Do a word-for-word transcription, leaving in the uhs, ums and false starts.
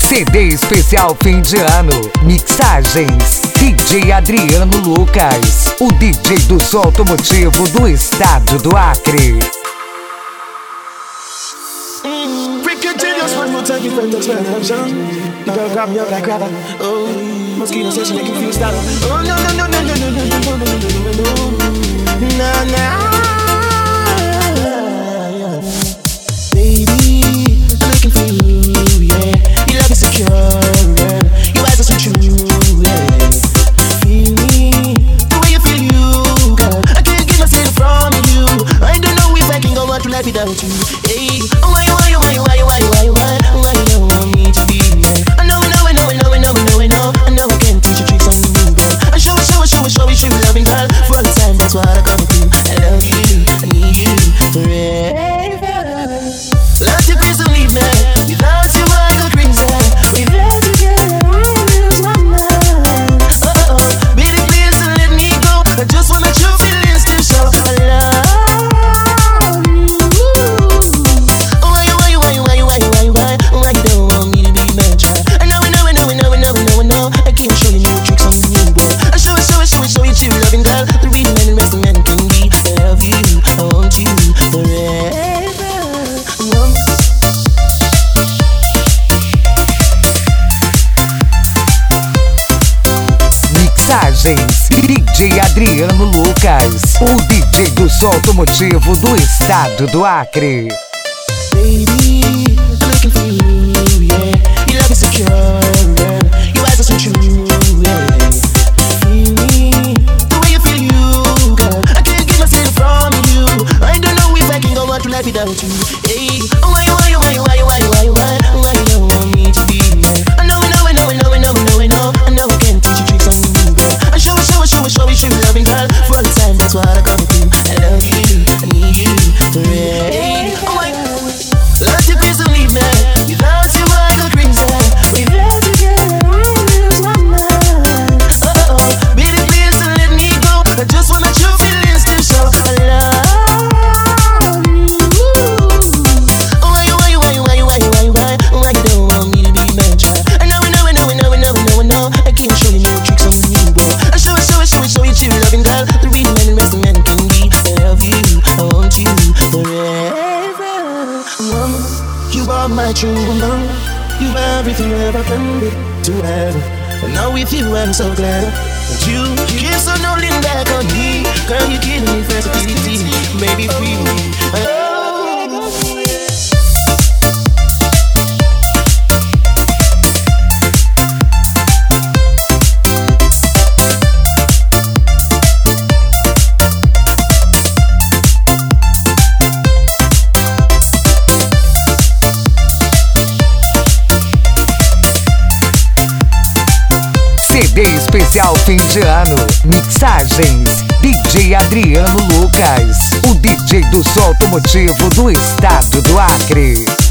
C D especial fim de ano. Mixagens D J Adriano Lucas, o D J do som automotivo do estado do Acre. Continuous one more time, you friend that's when I'm young. You girl grab me up like grabber. Oh, mosquito says she make you feel startled. Oh no no no no no no no no no no no no no no. Baby, I'm looking for you, yeah. Your love is secure, yeah. Your eyes are so true, yeah. Feel me, the way you feel you, girl. I can't get myself from you. I don't know if I can go on to life without you. Hey, oh why you why you why you why you why you why you why why you don't want me to be there? I know I know I know I know I know I know I know I know I can teach you tricks on you, girl. I show it show it show it show it show it loving, girl. For all the time, that's what I gotta do. I love you, I need you forever. Let you please don't leave me. Without you I go crazy. Without you girl I lose my mind. Oh oh, baby please don't let me go. I just want my true feelings to show. I love you. Oh why you why you why you why you why you why you why why you don't want me to be my child? I know I know I know I know I know I know I know. I keep showing you tricks on you, boy. I show it show it show it show it you loving, girl. The real man and rest the man can be. I love you, I want you forever. Mixagens D J Adriano Lucas, o D J do som automotivo do estado do Acre. Baby, I'm looking for you, yeah. Your love is secure, yeah. Your eyes are so true, yeah. Feel me, the way you feel you, girl. I can't get myself from you. I don't know if I can go on to life without you. Hey, oh why you why you why you why you why you why you why why you don't want me to be there? I know I know I know I know I know I know I know I know I can teach you tricks on you, girl. I show it show it show it show it show it loving, girl. For all the time, that's what I gotta do. I love you, I need you forever. Hey, oh my God. Let you please don't leave me. Without you I go crazy. Without you girl I lose my mind. Oh oh, baby please don't let me go. I just want my true feelings to show. I love you. Oh why you why you why you why you why you why you why why you don't want me to be my child? I know I know I know I know I know I know I know. I keep showing you tricks on you, boy. I show it show it show it show it you loving, girl. The real man and rest the man can be. I love you, I want you forever. Mama, you are my true love. You are everything I've ever wanted to have. And now with you I'm so glad that you keep on holding back on me. Girl, you're killing me fast, baby, free me. Oh. C D especial fim de ano. Mixagens D J Adriano Lucas, o D J do som automotivo do estado do Acre.